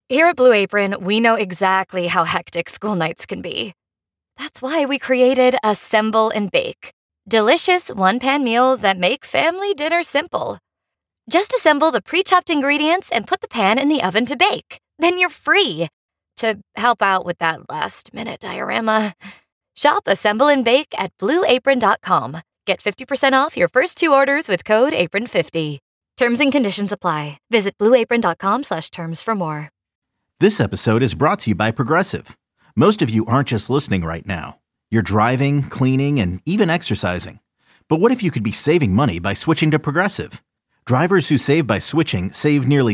Here at Blue Apron, we know exactly how hectic school nights can be. That's why we created Assemble and Bake. Delicious one-pan meals that make family dinner simple. Just assemble the pre-chopped ingredients and put the pan in the oven to bake. Then you're free to help out with that last-minute diorama. Shop Assemble and Bake at BlueApron.com. Get 50% off your first 2 orders with code APRON50. Terms and conditions apply. Visit BlueApron.com/terms for more. This episode is brought to you by Progressive. Most of you aren't just listening right now. You're driving, cleaning, and even exercising. But what if you could be saving money by switching to Progressive? Drivers who save by switching save nearly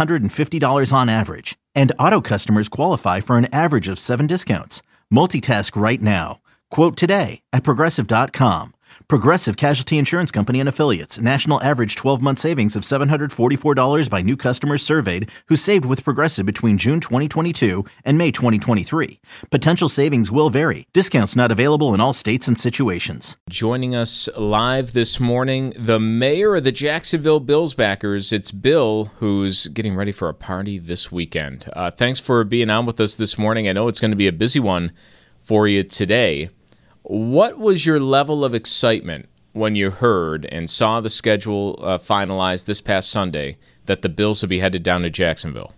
$750 on average. And auto customers qualify for an average of 7 discounts. Multitask right now. Quote today at Progressive.com. Progressive Casualty Insurance Company and Affiliates. National average 12-month savings of $744 by new customers surveyed who saved with Progressive between June 2022 and May 2023. Potential savings will vary. Discounts not available in all states and situations. Joining us live this morning, the mayor of the Jacksonville Bills backers. It's Bill, who's getting ready for a party this weekend. Thanks for being on with us this morning. I know it's going to be a busy one for you today. What was your level of excitement when you heard and saw the schedule finalized this past Sunday that the Bills will be headed down to Jacksonville?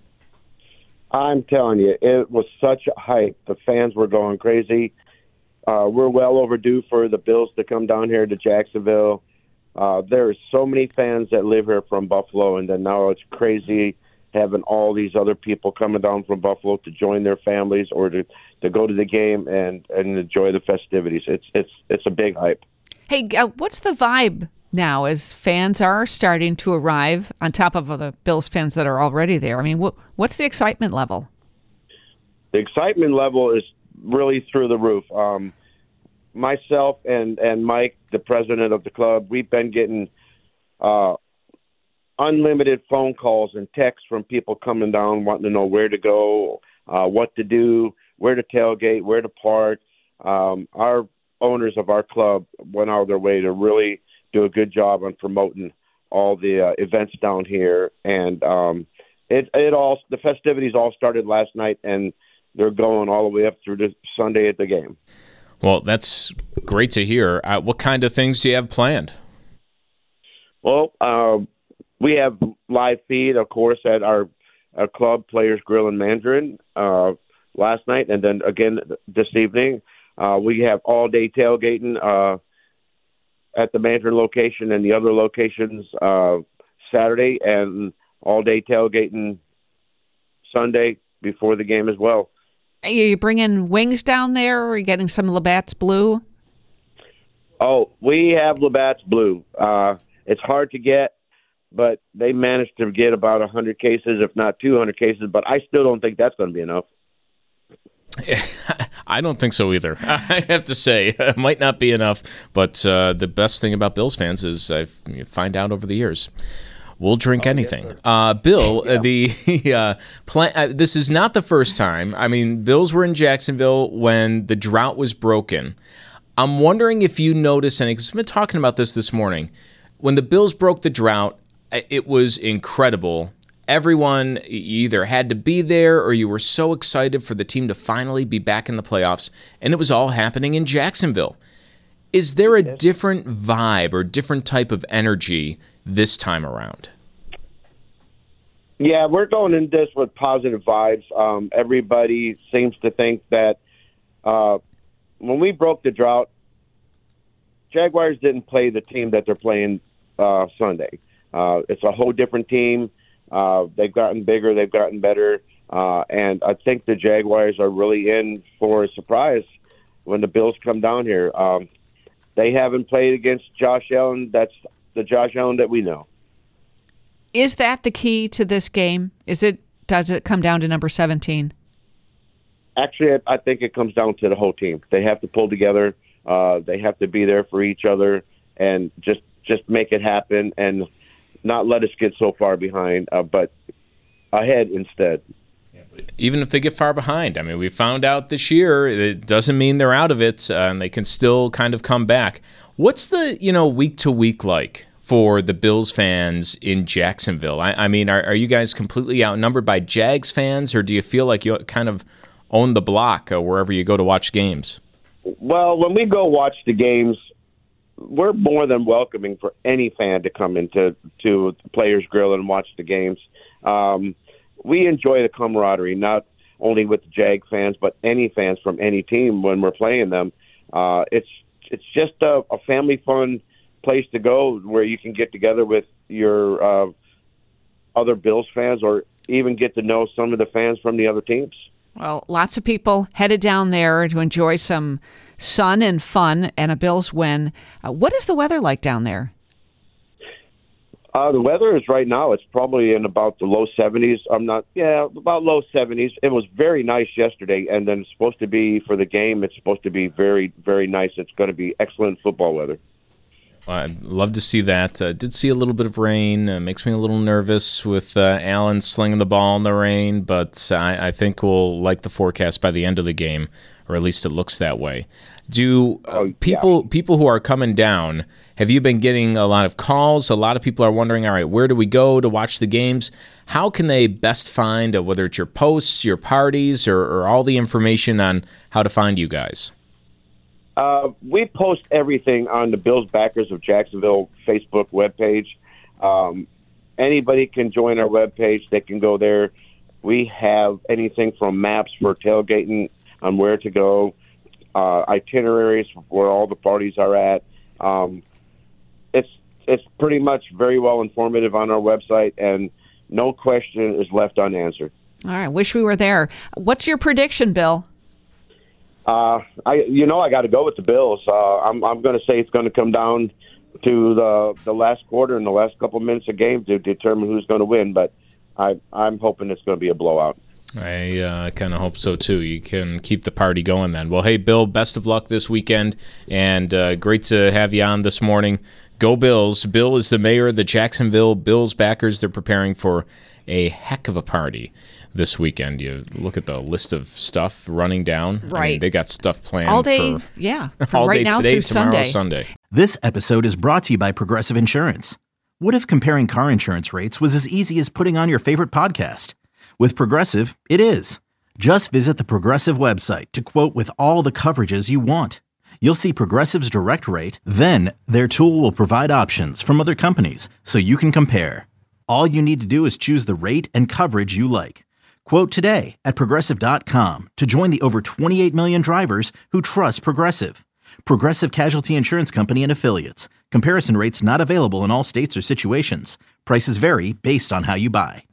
I'm telling you, it was such a hype. The fans were going crazy. We're well overdue for the Bills to come down here to Jacksonville. There are so many fans that live here from Buffalo, and then now it's crazy having all these other people coming down from Buffalo to join their families or to go to the game and enjoy the festivities. It's a big hype. Hey, what's the vibe now as fans are starting to arrive on top of the Bills fans that are already there? I mean, what's the excitement level? The excitement level is really through the roof. Myself and Mike, the president of the club, we've been getting unlimited phone calls and texts from people coming down wanting to know where to go, what to do, where to tailgate, where to park. Our owners of our club went out of their way to really do a good job on promoting all the events down here. And the festivities all started last night, and they're going all the way up through to Sunday at the game. Well, that's great to hear. What kind of things do you have planned? Well, we have live feed, of course, at our club, Players Grill and Mandarin, last night, and then again this evening. We have all-day tailgating at the Mandarin location and the other locations Saturday, and all-day tailgating Sunday before the game as well. Are you bringing wings down there, or are you getting some Labatt's Blue? Oh, we have Labatt's Blue. It's hard to get, but they managed to get about 100 cases, if not 200 cases, but I still don't think that's going to be enough. I don't think so either. I have to say, it might not be enough, but the best thing about Bills fans is I find out over the years. We'll drink anything. Bill, this is not the first time. I mean, Bills were in Jacksonville when the drought was broken. I'm wondering if you noticed anything, because we've been talking about this morning. When the Bills broke the drought, it was incredible. Everyone either had to be there or you were so excited for the team to finally be back in the playoffs, and it was all happening in Jacksonville. Is there a different vibe or different type of energy this time around? Yeah, we're going into this with positive vibes. Everybody seems to think that when we broke the drought, Jaguars didn't play the team that they're playing Sunday. It's a whole different team. They've gotten bigger, they've gotten better, and I think the Jaguars are really in for a surprise when the Bills come down here. They haven't played against Josh Allen. That's the Josh Allen that we know. Is that the key to this game? Does it come down to number 17? Actually, I think it comes down to the whole team. They have to pull together. They have to be there for each other and just make it happen and not let us get so far behind, but ahead instead. Even if they get far behind, I mean, we found out this year it doesn't mean they're out of it, and they can still kind of come back. What's the week to week like for the Bills fans in Jacksonville? I mean, are you guys completely outnumbered by Jags fans, or do you feel like you kind of own the block wherever you go to watch games? Well, when we go watch the games, we're more than welcoming for any fan to come into the Players Grill and watch the games. We enjoy the camaraderie, not only with the Jag fans, but any fans from any team when we're playing them. It's just a family fun place to go where you can get together with your other Bills fans or even get to know some of the fans from the other teams. Well, lots of people headed down there to enjoy some sun and fun and a Bills win. What is the weather like down there? The weather is right now, it's probably in about the low 70s. About low 70s. It was very nice yesterday, and then it's supposed to be, for the game, it's supposed to be very, very nice. It's going to be excellent football weather. I'd love to see that. Did see a little bit of rain. Makes me a little nervous with Allen slinging the ball in the rain, but I think we'll like the forecast by the end of the game, or at least it looks that way. Do people who are coming down, have you been getting a lot of calls? A lot of people are wondering, all right, where do we go to watch the games? How can they best find, whether it's your posts, your parties, or all the information on how to find you guys? We post everything on the Bills Backers of Jacksonville Facebook webpage. Anybody can join our webpage. They can go there. We have anything from maps for tailgating on where to go, itineraries where all the parties are at. It's pretty much very well informative on our website, and no question is left unanswered. All right, wish we were there. What's your prediction, Bill? I got to go with the Bills. I'm going to say it's going to come down to the last quarter and the last couple of minutes of game to determine who's going to win. But I'm hoping it's going to be a blowout. I kind of hope so too. You can keep the party going then. Well, hey, Bill, best of luck this weekend, and great to have you on this morning. Go Bills. Bill is the mayor of the Jacksonville Bills Backers. They're preparing for a heck of a party this weekend. You look at the list of stuff running down. Right. I mean, they got stuff planned all day, from all right day now today, through tomorrow, Sunday. This episode is brought to you by Progressive Insurance. What if comparing car insurance rates was as easy as putting on your favorite podcast? With Progressive, it is. Just visit the Progressive website to quote with all the coverages you want. You'll see Progressive's direct rate, then their tool will provide options from other companies so you can compare. All you need to do is choose the rate and coverage you like. Quote today at Progressive.com to join the over 28 million drivers who trust Progressive. Progressive Casualty Insurance Company and Affiliates. Comparison rates not available in all states or situations. Prices vary based on how you buy.